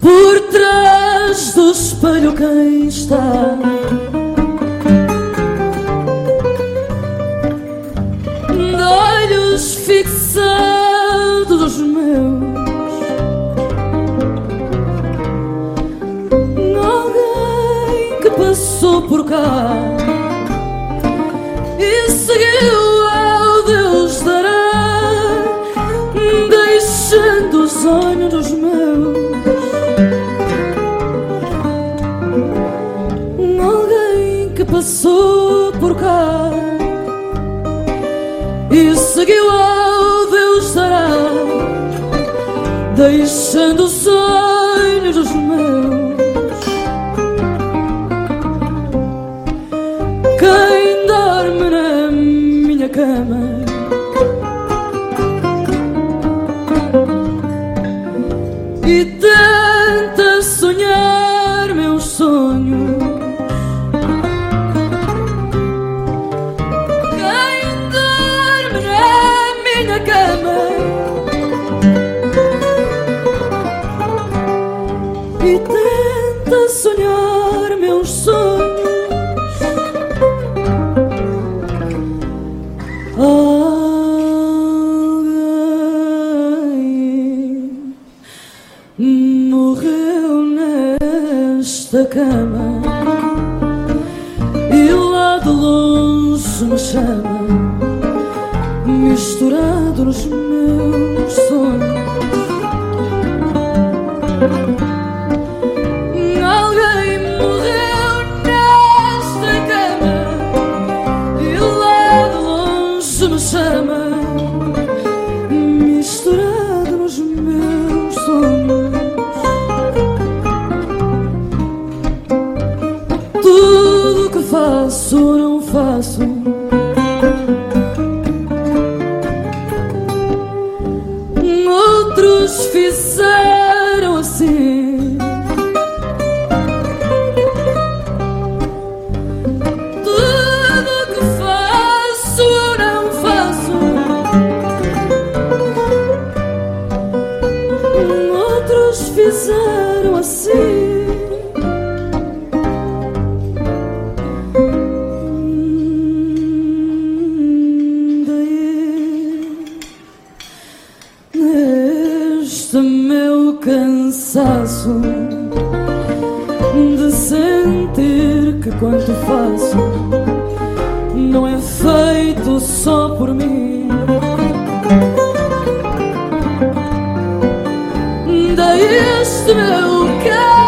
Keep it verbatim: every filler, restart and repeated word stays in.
por trás do espelho quem está? De olhos fixados os meus, alguém que passou por cá e seguiu ao Deus dará, deixando os sonhos dos meus. Alguém que passou por cá e seguiu ao Deus dará, deixando os sonhos dos meus. Quem dorme na minha cama e tenta sonhar meus sonhos, quem dorme na minha cama e tenta sonhar meus sonhos, alguém morreu nesta cama e lá de longe me chama, misturado nos meus sonhos. Alguém morreu nesta cama e lá de longe me chama, misturado nos meus sonhos. Tudo que faço não faço outros fizeram assim. Tudo que faço não faço outros fizeram assim. Este meu cansaço de sentir que quanto faço não é feito só por mim, daí este meu cansaço